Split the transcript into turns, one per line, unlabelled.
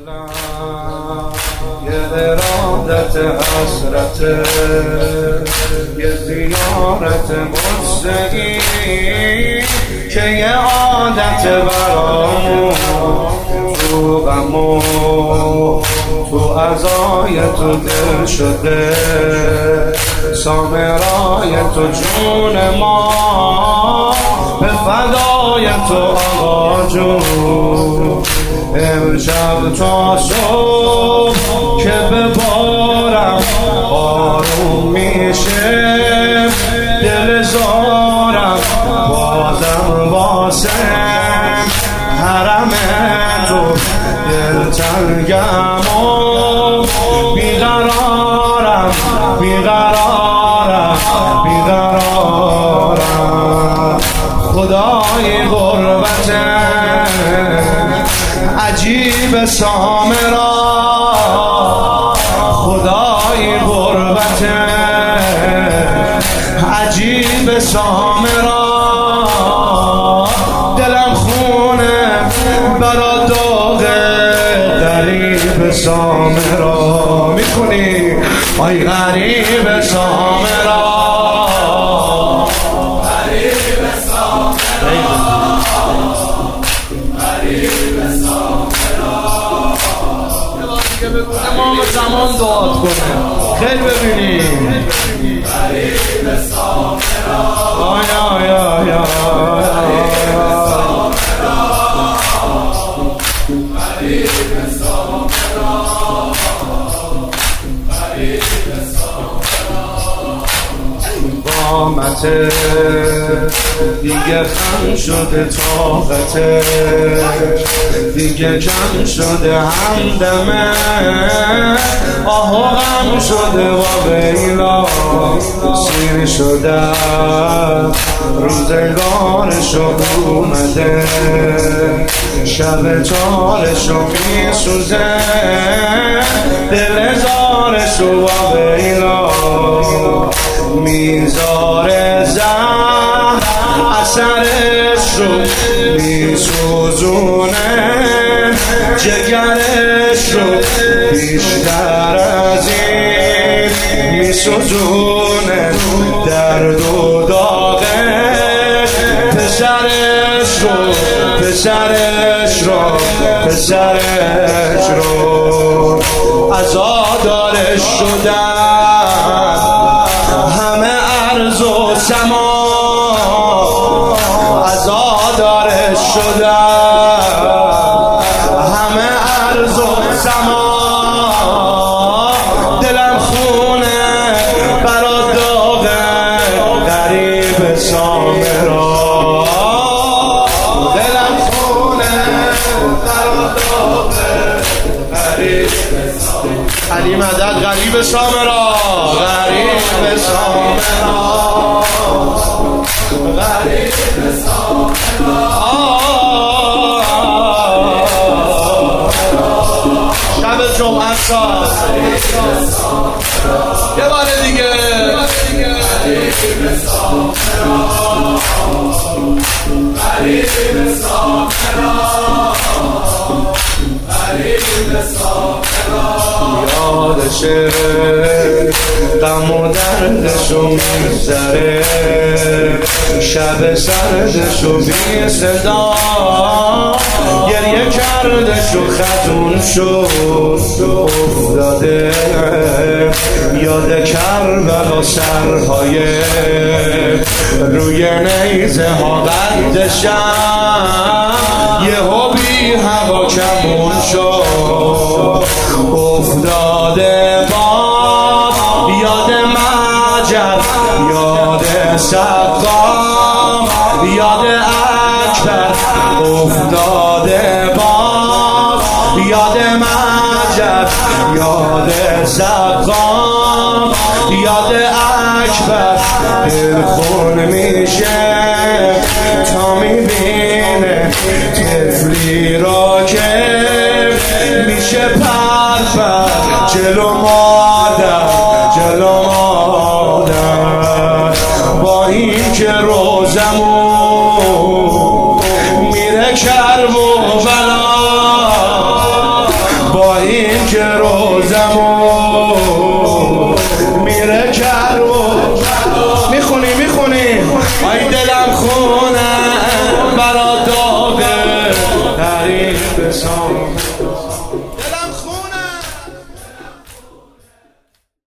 یه ارادت حسرت، یه زیارت مستقیم که یه عادت برامون تو غمو تو عزای تو دل شده. سامرای تو جون ما به فدای تو آقا جون. امشب تا صبح که ببارم آروم میشه دل زارم، بازم واسه حرم تو دل تنگم و بیقرارم بیقرارم بیقرارم. خدای غربت عجیب سامرا، خدای غربت عجیب سامرا. دلم خونه برا داغ غریب سامرا. میکنی آی غریب سامرا، غریب سامرا، غریب سامرا. امام زمان دعات کنه خیلی ببینیم. غریب سامرا، آیا یا یا قامت دیگه خم شده، طاقت دیگه کم شده، همدمه آه و غم شده و بیلا سیر شده. روزگارشو اومده، شب تارشو میسوزه، دل زارشو و بیلا میذاره زهر اثرش رو میسوزونه، جگرش رو بیشتر از این میسوزونه. درد و داغش پسرش رو پسرش رو پسرش رو عزادارش شدن همه عرض و سما، عزادارش شدن همه عرض و سما. دلم خونه برا داغ غریب سامرا، دلم خونه برا داغ غریب سامرا. علی مدد غریب سامرا، غریب سامرا، غریب سامرا. شب جمعه ساز یه بار دیگه. غریب سامرا، غریب سامرا، غریب سامرا. یادشه غم و دردشو میگذره، شب سردشو بی صدا گریه کردشو خزون شد افتاده. یاد کربلا سرهای روی نیزه ها قدشم، یهو بی هوا کمون شد افتاده. باد یاد مجد، یاد سقام، یاد اکبر افتاده. باد یاد مجد، یاد سقام، یاد اکبر. دل خون میشه تا میبینه طفلی را که میشه پر جلو مادر، جلو مادر. با این که روزمون میره کرب و بلا، با کنه برا داده تاریخ بسام